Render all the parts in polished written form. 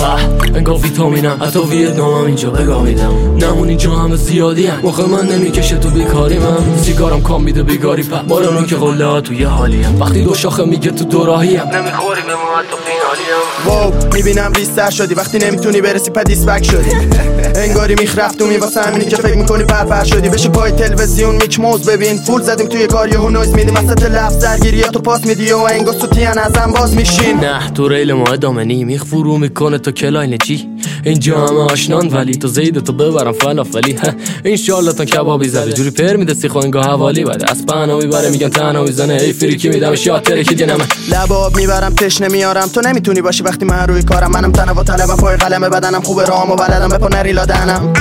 انگار ویتامینم حتی ویتنامم اینجا بگامیدم نمون اینجا همه زیادی هم موقع من نمیکشه تو بیکاری من سیگارم کام میده بیگاری پر بارانو که قله ها تو یه حالی هم وقتی دو شاخه میگه تو دوراهی هم نمیخوری به ما حتی پینالی هم واو میبینم ریستر شدی وقتی نمیتونی برسی پا دیسپک شدی انگاری میخرفتومی واسه همینی که فکر میکنی پرپر شدی بشه پای تلویزیون میک موز ببین فول زدیم توی کار یهو نویز میدیم وسط لفظ درگیریاتو پاس میدی و انگار سوتیان ازم باز میشین نه تو ریل ما ادامه نی میخفرو میکنه تو کلاین چی اینجا همه آشنان ولی تو زیده تو ببرم فلافلی انشالله تا کبابی زده جوری پر میده سیخو انگاه حوالی بده از پهنا میبره میگن تنها میزنه ای فریکی میدم شاتره که دینمه لباب میبرم تشنه میارم تو نمیتونی باشی وقتی من روی کارم منم تنها طلبم پای قلمه بدنم خوبه رام و بلدم بپا نری لادنم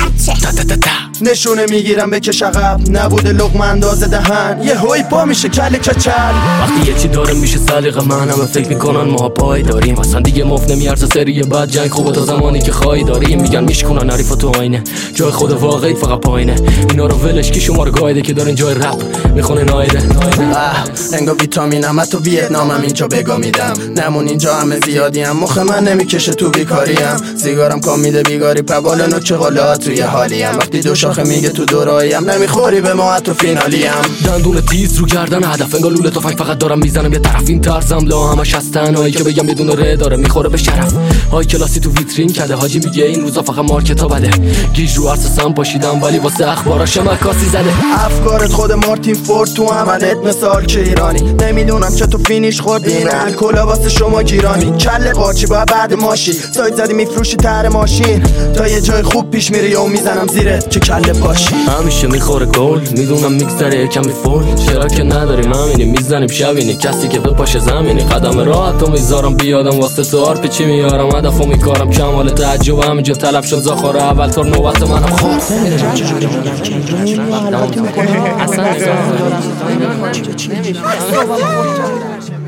نشونه میگیرم بکش عقب نبوده لقمه اندازه دهن یه هوی پا میشه کله کچل وقتی یه چی داره میشه سلیقه من همه فکر میکنن ما پای داریم اصلا دیگه مفت نمیارزه سری بعد جنگ خوبه تا زمانی که خواهی داریم میگن میشکنن عریف تو آینه جای خود واقعی فقط پایینه اینا رو ولش کی شما رو گایده که دارین جای رپ میخونه نایده انگار ویتامینم حتی ویتنامم اینجا بگا میدم نمون اینجا همه زیادی هم مخ من نمیکشه تو بیکاریم سیگارم کام میده بیگاری پبال نوچه قله توی حالیم وقتی دو شاخه میگه تو دوراهیم نمیخوری به ما حتی فینالیم دندون تیز رو گردن هدف انگار لوله تفنگ فقط دارم میزنم یه طرف این طرزم لا همش از تنهایی که بگم بدون ره داره میخوره به شرف های کلاسی تو ویترین کده حاجی میگه این روزا فقط مارکت ها بده گیج رو عرصه سم پاشیدم ولی واسه اخباراش مکاسی زده افکارت خود مارتین فورد تو عملت مثال که ایرانی نمیدونم چه تو فینیش خوردی این الکلا واسه شما گیرانی کله قارچی با بعد ماشی سایت زدی میفروشی تر ماشین تا یه جای خوب پیش میری و میزنم زیرت که کله پاشی همیشه میخوره گل میدونم میگذره کمی فول چرا که نداریم همینی میزنیم شبینی کسی که بپاشه زمینی قدم راحتو میذارم بیادم واسه تو آر پیچی میارم هدفو میکارم کمال تعجب همینجا طلب شد زاخار اول طور نوبت منم خورد اصلا